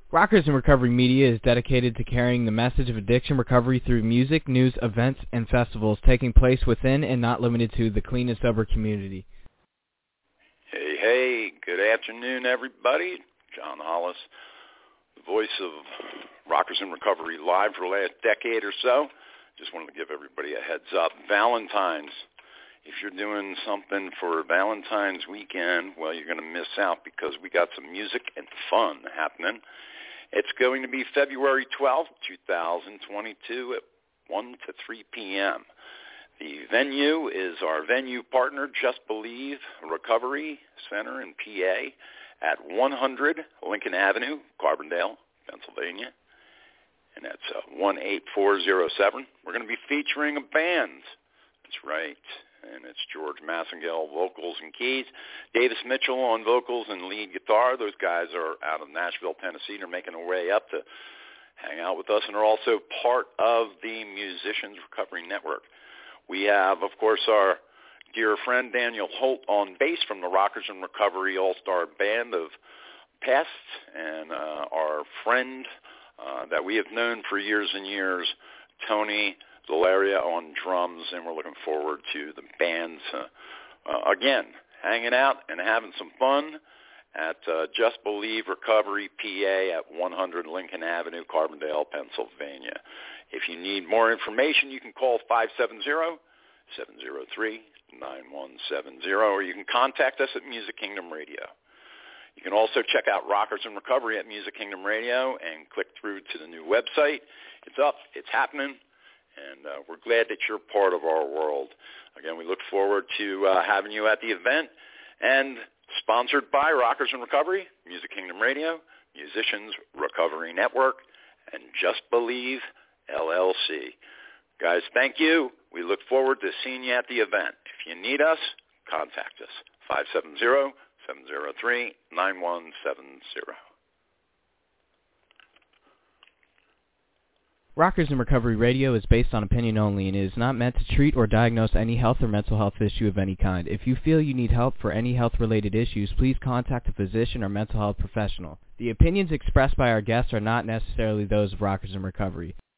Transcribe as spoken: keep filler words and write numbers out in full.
Rockers in Recovery Media is dedicated to carrying the message of addiction recovery through music, news, events, and festivals taking place within and not limited to the clean and sober community. Hey, hey, good afternoon, everybody. John Hollis, the voice of Rockers in Recovery Live for the last decade or so. Just wanted to give everybody a heads up. Valentine's. If you're doing something for Valentine's weekend, well, you're going to miss out because we got some music and fun happening. It's going to be February twelfth, twenty twenty-two at one to three p.m. The venue is our venue partner, Just Believe Recovery Center in P A at one hundred Lincoln Avenue, Carbondale, Pennsylvania. And that's uh, one eight four zero seven. We're going to be featuring a band. That's right. And it's George Massengale, vocals and keys. Davis Mitchell on vocals and lead guitar. Those guys are out of Nashville, Tennessee. They're making their way up to hang out with us, and are also part of the Musicians Recovery Network. We have, of course, our dear friend Daniel Holt on bass from the Rockers in Recovery All-Star Band of past, and uh, our friend uh, that we have known for years and years, Tony Valeria on drums, and we're looking forward to the bands, uh, uh, again, hanging out and having some fun at uh, Just Believe Recovery P A at one hundred Lincoln Avenue, Carbondale, Pennsylvania. If you need more information, you can call five seven zero, seven zero three, nine one seven zero, or you can contact us at Music Kingdom Radio. You can also check out Rockers in Recovery at Music Kingdom Radio and click through to the new website. It's up. It's happening. And uh, we're glad that you're part of our world. Again, we look forward to uh, having you at the event. And sponsored by Rockers in Recovery, Music Kingdom Radio, Musicians Recovery Network, and Just Believe, L L C. Guys, thank you. We look forward to seeing you at the event. If you need us, contact us, five seven zero, seven zero three, nine one seven zero. Rockers in Recovery Radio is based on opinion only and is not meant to treat or diagnose any health or mental health issue of any kind. If you feel you need help for any health-related issues, please contact a physician or mental health professional. The opinions expressed by our guests are not necessarily those of Rockers in Recovery.